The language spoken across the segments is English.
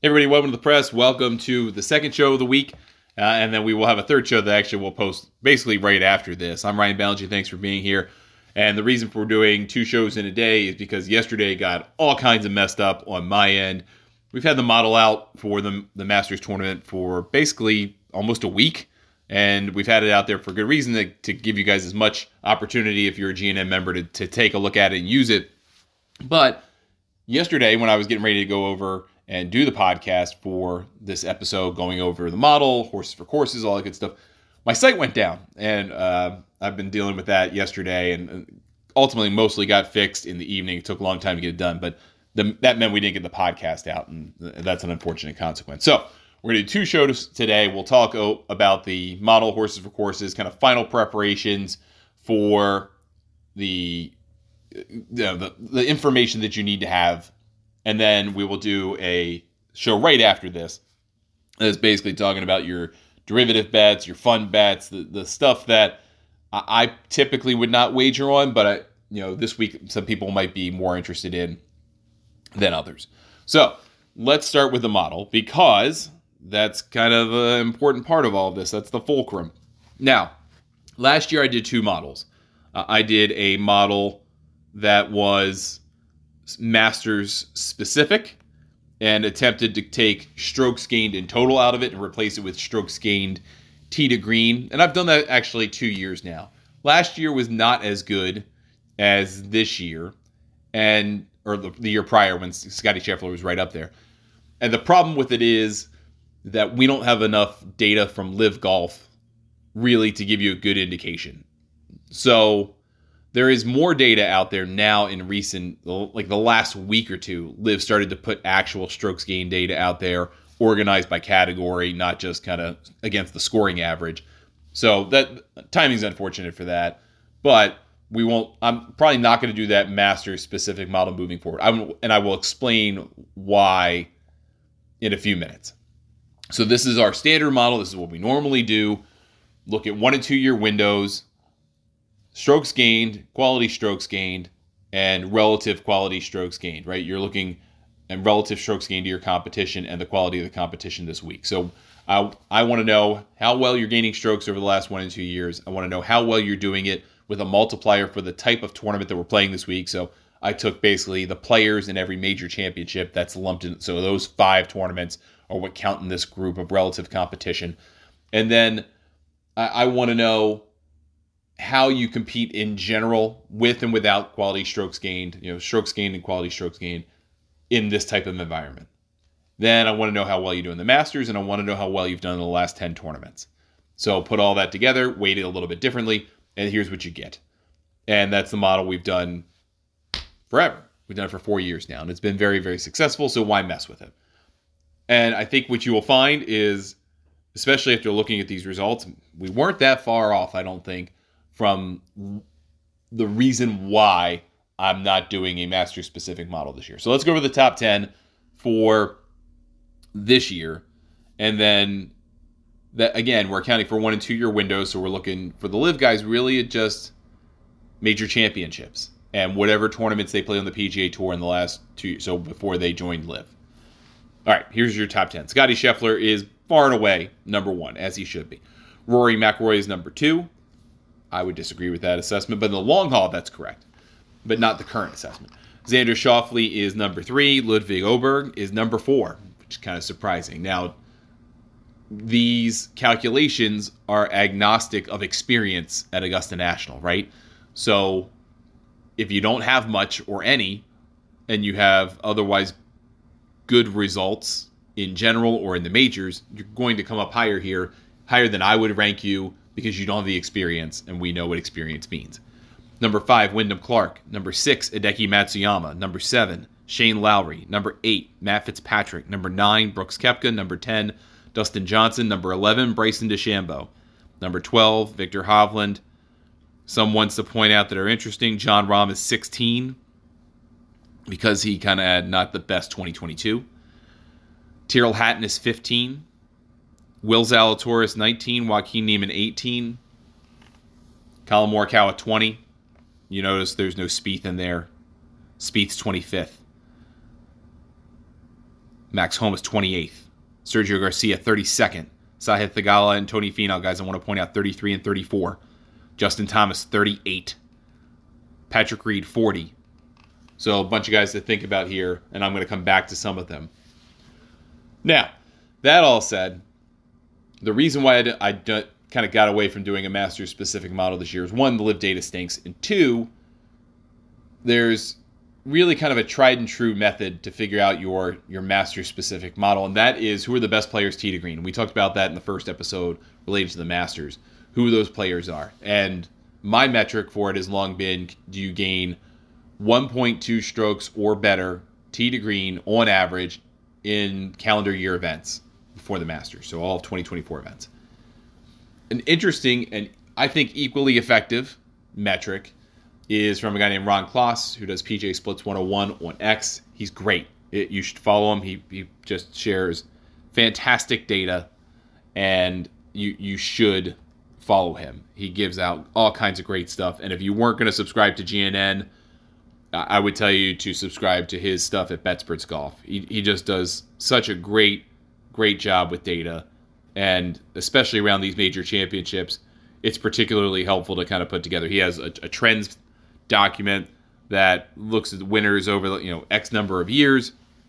Hey everybody, welcome to the press. Welcome to the second show of the week. And then we will have a third show that actually will post basically right after this. I'm Ryan Ballantyne. Thanks for being here. And the reason for doing two shows in a day is because yesterday got all kinds of messed up on my end. We've had the model out for the Masters tournament for basically almost a week. And we've had it out there for good reason to give you guys as much opportunity if you're a GNM member to take a look at it and use it. But yesterday when I was getting ready to go over and do the podcast for this episode, going over the model, horses for courses, all that good stuff, my site went down. And I've been dealing with that yesterday and ultimately mostly got fixed in the evening. It took a long time to get it done, but that meant we didn't get the podcast out, and that's an unfortunate consequence. So we're going to do two shows today. We'll talk about the model, horses for courses, kind of final preparations for the information that you need to have. And then we will do a show right after this that's basically talking about your derivative bets, your fun bets, the stuff that I typically would not wager on, but this week some people might be more interested in than others. So let's start with the model, because that's kind of an important part of all of this. That's the fulcrum. Now, last year I did two models. I did a model that was Masters specific and attempted to take strokes gained in total out of it and replace it with strokes gained tee to green. And I've done that actually 2 years now. Last year was not as good as this year, or the year prior when Scottie Scheffler was right up there. And the problem with it is that we don't have enough data from Live Golf really to give you a good indication. So there is more data out there now in recent, like the last week or two. Liv started to put actual strokes gained data out there, organized by category, not just kind of against the scoring average. So that timing's unfortunate for that, but I'm probably not going to do that Masters specific model moving forward. I will explain why in a few minutes. So this is our standard model. This is what we normally do. Look at 1 and 2 year windows, strokes gained, quality strokes gained, and relative quality strokes gained, right? You're looking at relative strokes gained to your competition and the quality of the competition this week. So I want to know how well you're gaining strokes over the last 1 and 2 years. I want to know how well you're doing it with a multiplier for the type of tournament that we're playing this week. So I took basically the players in every major championship that's lumped in. So those 5 tournaments are what count in this group of relative competition. And then I want to know how you compete in general with and without quality strokes gained, strokes gained and quality strokes gained in this type of environment. Then I want to know how well you do in the Masters, and I want to know how well you've done in the last 10 tournaments. So put all that together, weight it a little bit differently, and here's what you get. And that's the model we've done forever. We've done it for 4 years now, and it's been very, very successful, so why mess with it? And I think what you will find is, especially after looking at these results, we weren't that far off, I don't think, from the reason why I'm not doing a Masters-specific model this year. So let's go over the top 10 for this year. And then, that again, we're accounting for 1 and 2 year windows, so we're looking for the Live guys really at just major championships and whatever tournaments they play on the PGA Tour in the last 2 years, so before they joined Live. All right, here's your top 10. Scottie Scheffler is far and away number 1, as he should be. Rory McIlroy is number 2. I would disagree with that assessment, but in the long haul, that's correct, but not the current assessment. Xander Schauffele is number 3. Ludwig Oberg is number 4, which is kind of surprising. Now, these calculations are agnostic of experience at Augusta National, right? So if you don't have much or any, and you have otherwise good results in general or in the majors, you're going to come up higher than I would rank you, because you don't have the experience, and we know what experience means. Number 5, Wyndham Clark. Number 6, Hideki Matsuyama. Number 7, Shane Lowry. Number 8, Matt Fitzpatrick. Number 9, Brooks Koepka. Number 10, Dustin Johnson. Number 11, Bryson DeChambeau. Number 12, Victor Hovland. Some ones to point out that are interesting. Jon Rahm is 16 because he kind of had not the best 2022. Tyrrell Hatton is 15. Will Zalatoris 19, Joaquin Niemann 18, Colin Morikawa 20. You notice there's no Spieth in there. Spieth's 25th. Max Homa is 28th. Sergio Garcia, 32nd. Sahith Theegala and Tony Finau, guys, I want to point out, 33 and 34. Justin Thomas, 38. Patrick Reed, 40. So a bunch of guys to think about here, and I'm going to come back to some of them. Now, that all said, the reason why I kind of got away from doing a Masters-specific model this year is, one, the live data stinks, and two, there's really kind of a tried and true method to figure out your Masters-specific model, and that is who are the best players tee to green. We talked about that in the first episode related to the Masters, who those players are. And my metric for it has long been, do you gain 1.2 strokes or better tee to green on average in calendar year events before the Masters, so all of 2024 events. An interesting and I think equally effective metric is from a guy named Ron Kloss, who does PGA Splits 101 on X. He's great. You should follow him. He just shares fantastic data, and you should follow him. He gives out all kinds of great stuff. And if you weren't going to subscribe to GNN, I would tell you to subscribe to his stuff at BetSperts Golf. He just does such a great job with data, and especially around these major championships, it's particularly helpful to kind of put together. He has a trends document that looks at the winners over X number of years,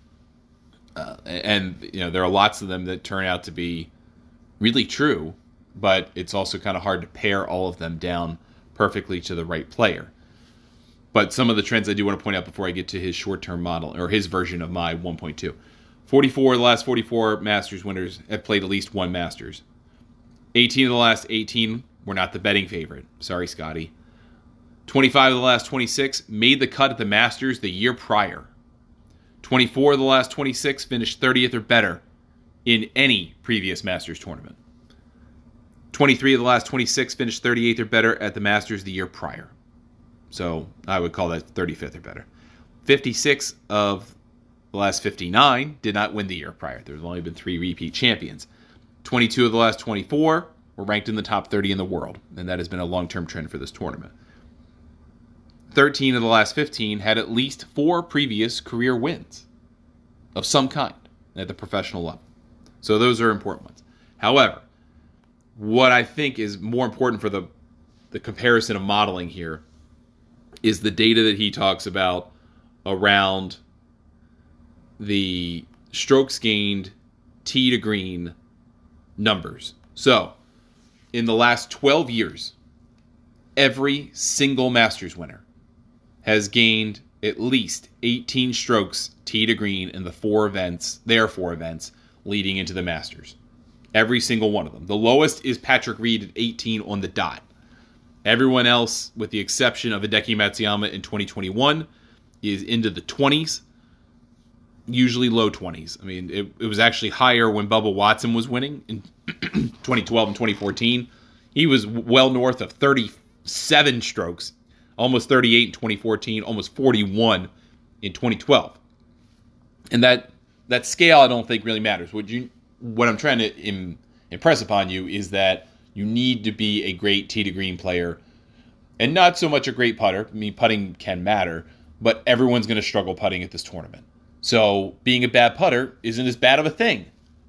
and there are lots of them that turn out to be really true, but it's also kind of hard to pare all of them down perfectly to the right player. But some of the trends I do want to point out before I get to his short-term model, or his version of my 1.2. 44 of the last 44 Masters winners have played at least one Masters. 18 of the last 18 were not the betting favorite. Sorry, Scotty. 25 of the last 26 made the cut at the Masters the year prior. 24 of the last 26 finished 30th or better in any previous Masters tournament. 23 of the last 26 finished 38th or better at the Masters the year prior. So I would call that 35th or better. 56 of the last 59 did not win the year prior. There's only been 3 repeat champions. 22 of the last 24 were ranked in the top 30 in the world, and that has been a long-term trend for this tournament. 13 of the last 15 had at least 4 previous career wins of some kind at the professional level. So those are important ones. However, what I think is more important for the comparison of modeling here is the data that he talks about around the strokes gained tee to green numbers. So, in the last 12 years, every single Masters winner has gained at least 18 strokes tee to green in their 4 events leading into the Masters. Every single one of them. The lowest is Patrick Reed at 18 on the dot. Everyone else, with the exception of Hideki Matsuyama in 2021, is into the 20s, usually low 20s. I mean, it was actually higher when Bubba Watson was winning in 2012 and 2014. He was well north of 37 strokes, almost 38 in 2014, almost 41 in 2012. And that scale, I don't think really matters. What I'm trying to impress upon you is that you need to be a great tee to green player, and not so much a great putter. I mean, putting can matter, but everyone's going to struggle putting at this tournament. So being a bad putter isn't as bad of a thing.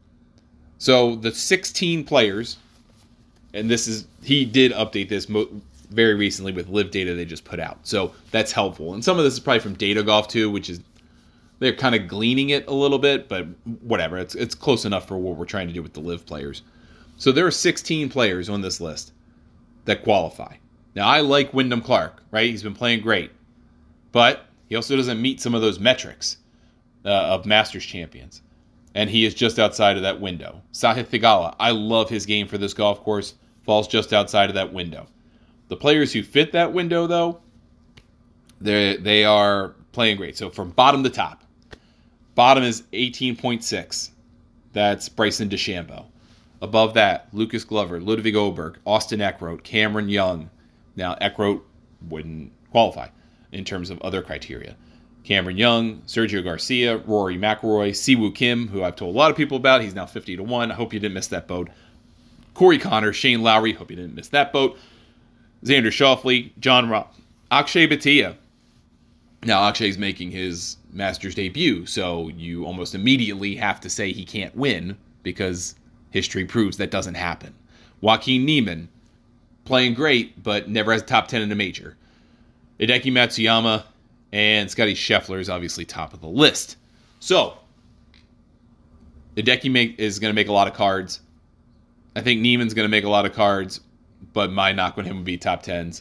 So the 16 players, and he did update this very recently with live data they just put out. So that's helpful. And some of this is probably from Data Golf too, which is, they're kind of gleaning it a little bit, but whatever. It's close enough for what we're trying to do with the live players. So there are 16 players on this list that qualify. Now, I like Wyndham Clark, right? He's been playing great. But he also doesn't meet some of those metrics of Masters champions. And he is just outside of that window. Sahith Theegala, I love his game for this golf course, falls just outside of that window. The players who fit that window, though, they are playing great. So from bottom to top. Bottom is 18.6. That's Bryson DeChambeau. Above that, Lucas Glover, Ludwig Oberg, Austin Eckroat, Cameron Young. Now, Eckroat wouldn't qualify in terms of other criteria. Cameron Young, Sergio Garcia, Rory McIlroy, Siwoo Kim, who I've told a lot of people about. He's now 50-1. I hope you didn't miss that boat. Corey Connor, Shane Lowry. Hope you didn't miss that boat. Xander Schauffele, John Rahm, Akshay Bhatia. Now, Akshay's making his Masters debut, so you almost immediately have to say he can't win because history proves that doesn't happen. Joaquin Niemann, playing great, but never has top 10 in a major. Hideki Matsuyama and Scotty Scheffler is obviously top of the list. So, Hideki is going to make a lot of cards. I think Niemann's going to make a lot of cards, but my knock on him would be top 10s.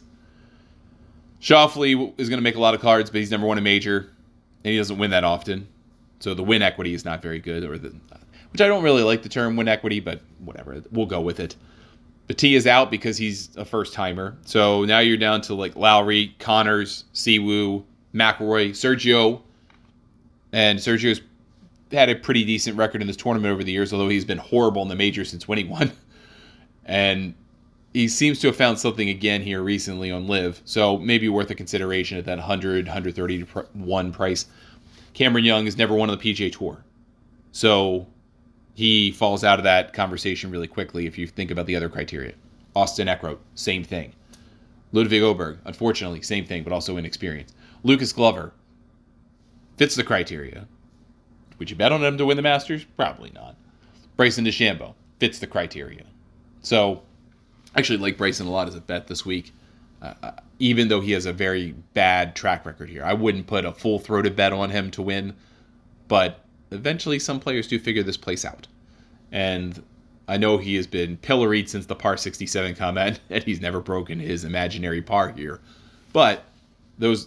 Schauffele is going to make a lot of cards, but he's never won a major, and he doesn't win that often. So the win equity is not very good, which I don't really like the term win equity, but whatever, we'll go with it. Petit is out because he's a first-timer. So now you're down to like Lowry, Connors, Siwoo, McIlroy, Sergio. And Sergio's had a pretty decent record in this tournament over the years, although he's been horrible in the major since winning one. And he seems to have found something again here recently on LIV, so maybe worth a consideration at that 100, 130 to 1 price. Cameron Young has never won on the PGA Tour, so he falls out of that conversation really quickly if you think about the other criteria. Austin Eckroat, same thing. Ludwig Oberg, unfortunately, same thing, but also inexperienced. Lucas Glover fits the criteria. Would you bet on him to win the Masters? Probably not. Bryson DeChambeau fits the criteria. So, I actually like Bryson a lot as a bet this week, even though he has a very bad track record here. I wouldn't put a full-throated bet on him to win, but eventually some players do figure this place out. And I know he has been pilloried since the par 67 comment, and he's never broken his imaginary par here. But this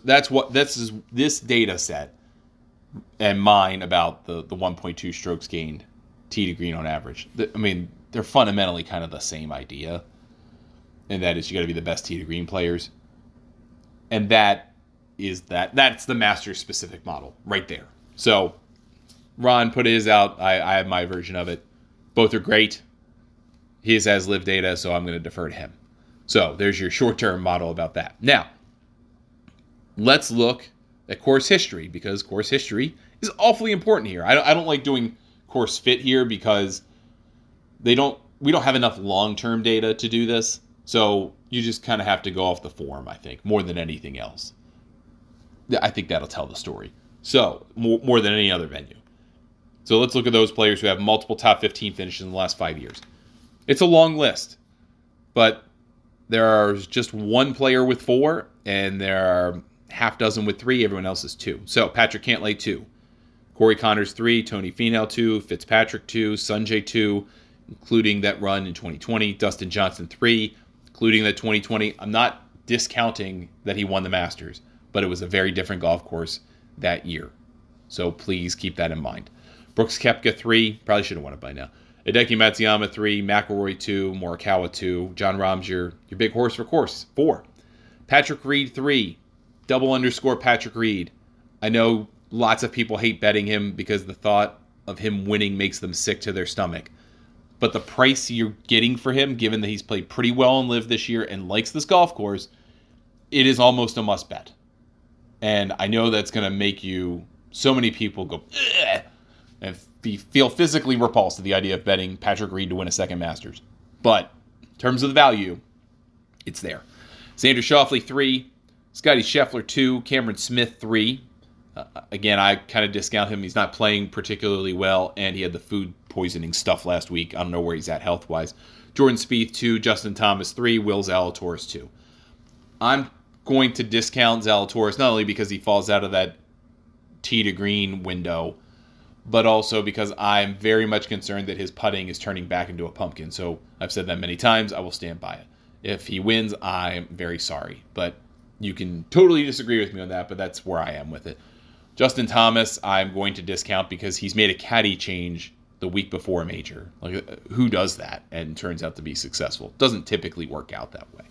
data set and mine about the 1.2 strokes gained tee to green on average. I mean, they're fundamentally kind of the same idea. And that is you got to be the best tee to green players. And that's the Masters specific model right there. So Ron put his out. I have my version of it. Both are great. His has LIV data, so I'm going to defer to him. So there's your short-term model about that. Now, let's look at course history, because course history is awfully important here. I don't like doing course fit here because we don't have enough long-term data to do this. So you just kind of have to go off the form, I think, more than anything else. I think that'll tell the story. So, more than any other venue. So let's look at those players who have multiple top 15 finishes in the last 5 years. It's a long list, but there is just one player with 4, and there are half dozen with 3. Everyone else is 2. So Patrick Cantlay, 2. Corey Connors, 3. Tony Finau, 2. Fitzpatrick, 2. Sungjae, 2, including that run in 2020. Dustin Johnson, 3. Including the 2020. I'm not discounting that he won the Masters, but it was a very different golf course that year. So please keep that in mind. Brooks Koepka, 3. Probably should have won it by now. Hideki Matsuyama, 3. McIlroy, 2. Morikawa, 2. John Rahm's your big horse for course, 4. Patrick Reed, 3. _ Patrick Reed. I know lots of people hate betting him because the thought of him winning makes them sick to their stomach. But the price you're getting for him, given that he's played pretty well in LIV this year and likes this golf course, it is almost a must bet. And I know that's going to make so many people go, ugh, and feel physically repulsed at the idea of betting Patrick Reed to win a second Masters. But in terms of the value, it's there. Xander Schauffele, 3. Scotty Scheffler, 2. Cameron Smith, 3. Again, I kind of discount him. He's not playing particularly well, and he had the food poisoning stuff last week. I don't know where he's at health-wise. Jordan Spieth, 2. Justin Thomas, 3. Will Zalatoris, 2. I'm going to discount Zalatoris not only because he falls out of that tee to green window, but also because I'm very much concerned that his putting is turning back into a pumpkin. So I've said that many times. I will stand by it. If he wins, I'm very sorry. But you can totally disagree with me on that, but that's where I am with it. Justin Thomas, I'm going to discount because he's made a caddy change the week before a major. Like, who does that and turns out to be successful? Doesn't typically work out that way.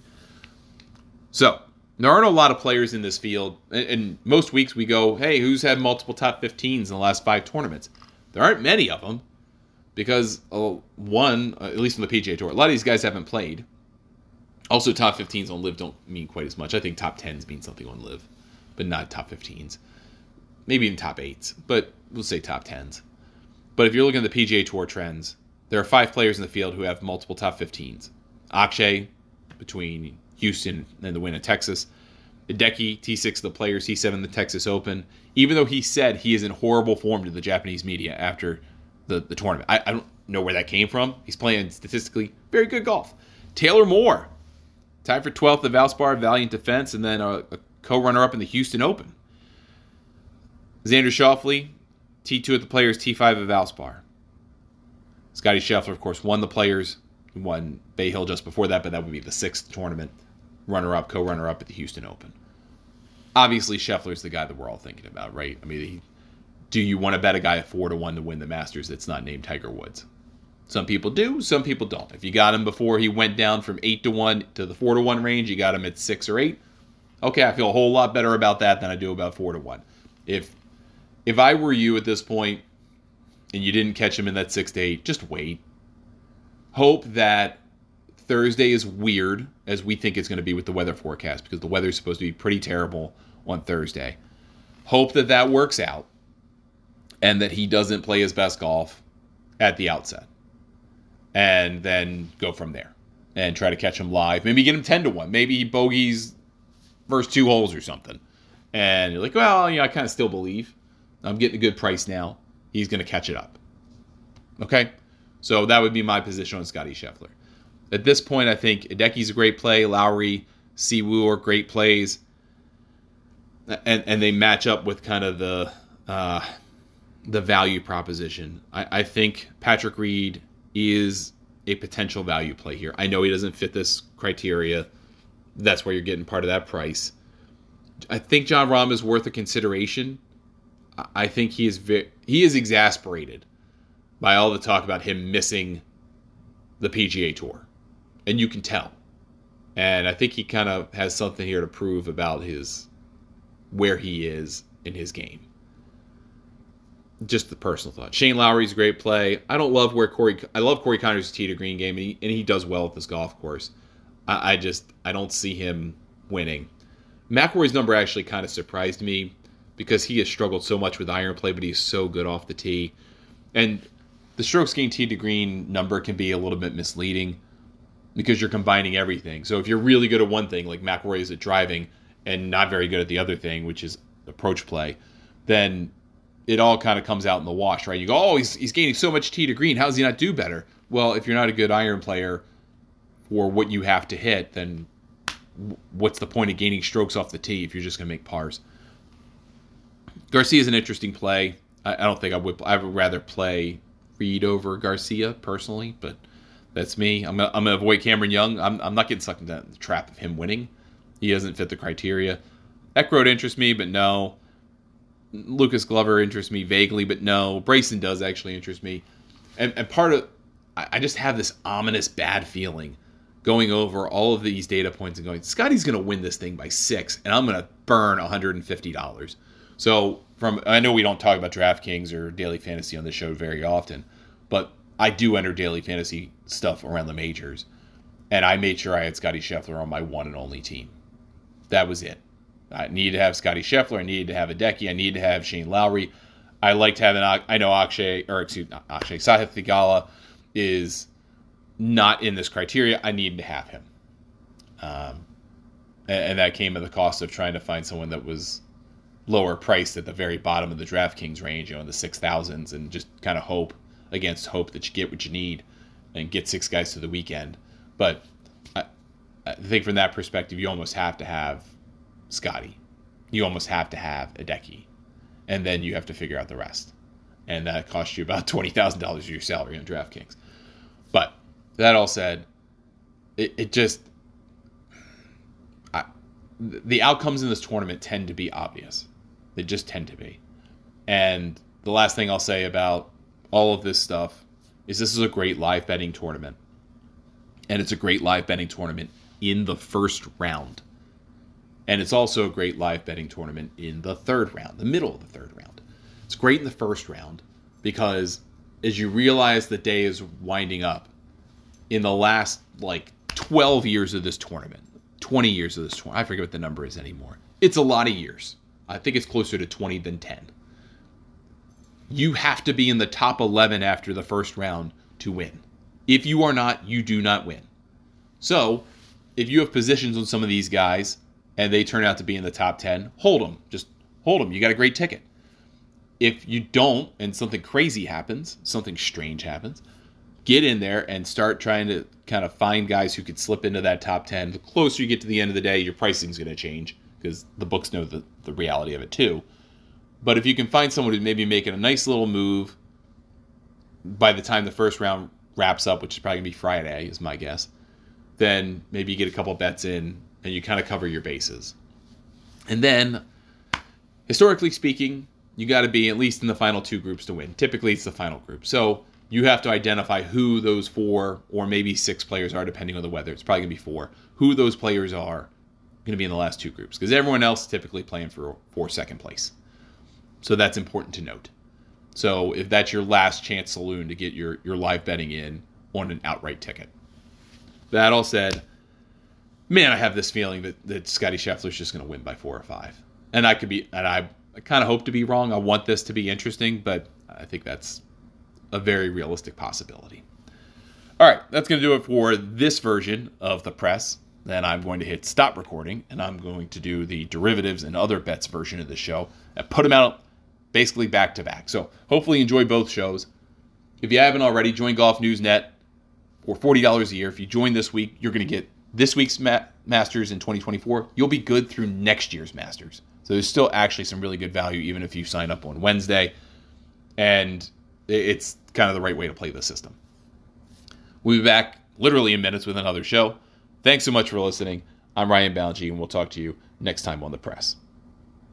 So, there aren't a lot of players in this field. And most weeks we go, hey, who's had multiple top 15s in the last 5 tournaments? There aren't many of them because, one, at least on the PGA Tour, a lot of these guys haven't played. Also, top 15s on LIV don't mean quite as much. I think top 10s mean something on LIV, but not top 15s. Maybe even top 8s, but we'll say top 10s. But if you're looking at the PGA Tour trends, there are 5 players in the field who have multiple top 15s. Akshay, between Houston and the win at Texas. Hideki, T6 the Players, T7 the Texas Open, even though he said he is in horrible form to the Japanese media after the tournament. I don't know where that came from. He's playing statistically very good golf. Taylor Moore, tied for 12th at Valspar, Valiant Defense, and then a co-runner-up in the Houston Open. Xander Schauffele, T2 at the Players, T5 at Valspar. Scotty Scheffler, of course, won the Players. He won Bay Hill just before that, but that would be the 6th tournament. Runner-up, co-runner-up at the Houston Open. Obviously, Scheffler's the guy that we're all thinking about, right? I mean, do you want to bet a guy at 4-1 to win the Masters that's not named Tiger Woods? Some people do, some people don't. If you got him before he went down from 8-1 to the 4-1 range, you got him at 6 or 8. Okay, I feel a whole lot better about that than I do about 4-1. If I were you at this point and you didn't catch him in that 6-8, just wait. Hope that Thursday is weird, as we think it's going to be with the weather forecast, because the weather is supposed to be pretty terrible on Thursday. Hope that that works out and that he doesn't play his best golf at the outset. And then go from there and try to catch him live. Maybe get him 10-1. Maybe he bogeys first 2 holes or something. And you're like, well, I kind of still believe. I'm getting a good price now. He's going to catch it up. Okay? So that would be my position on Scotty Scheffler. At this point, I think Hideki's a great play. Lowry, Siwoo are great plays. And they match up with kind of the value proposition. I think Patrick Reed is a potential value play here. I know he doesn't fit this criteria. That's where you're getting part of that price. I think Jon Rahm is worth a consideration. I think he is exasperated by all the talk about him missing the PGA Tour. And you can tell. And I think he kind of has something here to prove about where he is in his game. Just the personal thought. Shane Lowry's a great play. I love Corey Connors' tee to green game, and he does well at this golf course. I don't see him winning. McIlroy's number actually kind of surprised me because he has struggled so much with iron play, but he's so good off the tee. And the strokes gained tee to green number can be a little bit misleading because you're combining everything. So if you're really good at one thing, like McIlroy is at driving, and not very good at the other thing, which is approach play, then it all kind of comes out in the wash, right? You go, oh, he's gaining so much tee to green. How does he not do better? Well, if you're not a good iron player for what you have to hit, then what's the point of gaining strokes off the tee if you're just going to make pars? Garcia is an interesting play. I don't think I would rather play Reed over Garcia personally, but that's me. I'm gonna avoid Cameron Young. I'm not getting sucked into the trap of him winning. He doesn't fit the criteria. Eckroat interests me, but no. Lucas Glover interests me vaguely, but no. Bryson does actually interest me. And part of... I just have this ominous bad feeling going over all of these data points and going, Scotty's going to win this thing by 6, and I'm going to burn $150. So, I know we don't talk about DraftKings or Daily Fantasy on this show very often, but I do enter Daily Fantasy stuff around the majors, and I made sure I had Scotty Scheffler on my one and only team. That was it. I needed to have Scotty Scheffler. I needed to have Hideki. I needed to have Shane Lowry. I liked having, I know Sahith Theegala is not in this criteria. I needed to have him. And that came at the cost of trying to find someone that was lower priced at the very bottom of the DraftKings range, in the 6,000s, and just kind of hope against hope that you get what you need and get 6 guys to the weekend. But I think from that perspective, you almost have to have Scotty. You almost have to have Hideki. And then you have to figure out the rest. And that costs you about $20,000 of your salary on DraftKings. But that all said, the outcomes in this tournament tend to be obvious. They just tend to be. And the last thing I'll say about all of this stuff is this is a great live betting tournament. And it's a great live betting tournament in the first round. And it's also a great live betting tournament in the third round, the middle of the third round. It's great in the first round because as you realize the day is winding up, in the last 12 years of this tournament, 20 years of this tournament, I forget what the number is anymore. It's a lot of years. I think it's closer to 20 than 10. You have to be in the top 11 after the first round to win. If you are not, you do not win. So, if you have positions on some of these guys, and they turn out to be in the top 10, hold them. Just hold them. You got a great ticket. If you don't, and something crazy happens, something strange happens, get in there and start trying to kind of find guys who could slip into that top 10. The closer you get to the end of the day, your pricing's going to change because the books know the reality of it too. But if you can find someone who's maybe making a nice little move by the time the first round wraps up, which is probably going to be Friday, is my guess, then maybe you get a couple bets in and you kind of cover your bases. And then, historically speaking, you got to be at least in the final 2 groups to win. Typically, it's the final group. So you have to identify who those 4 or maybe 6 players are, depending on the weather. It's probably going to be 4. Who those players are going to be in the last 2 groups. Because everyone else is typically playing for second place. So that's important to note. So if that's your last chance saloon to get your live betting in on an outright ticket. That all said, man, I have this feeling that Scotty Scheffler's just going to win by 4 or 5. And I kind of hope to be wrong. I want this to be interesting, but I think that's a very realistic possibility. All right, that's going to do it for this version of the press. Then I'm going to hit stop recording, and I'm going to do the derivatives and other bets version of the show and put them out basically back to back. So hopefully you enjoy both shows. If you haven't already, join Golf News Net for $40 a year. If you join this week, you're going to get this week's Masters in 2024. You'll be good through next year's Masters. So there's still actually some really good value even if you sign up on Wednesday. And it's kind of the right way to play the system. We'll be back literally in minutes with another show. Thanks so much for listening. I'm Ryan Ballengee, and we'll talk to you next time on The Press.